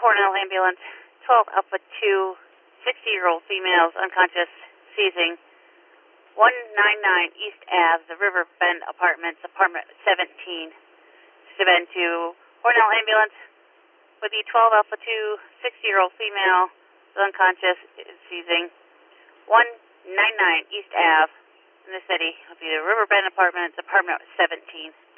Hornell Ambulance, 12 Alpha 2, 60-year-old females unconscious, seizing 199 East Ave, the River Bend Apartments, apartment 17. Bend to Hornell Ambulance with the 12 Alpha 2, 60-year-old female unconscious, seizing 199 East Ave in the city of the River Bend Apartments, apartment 17.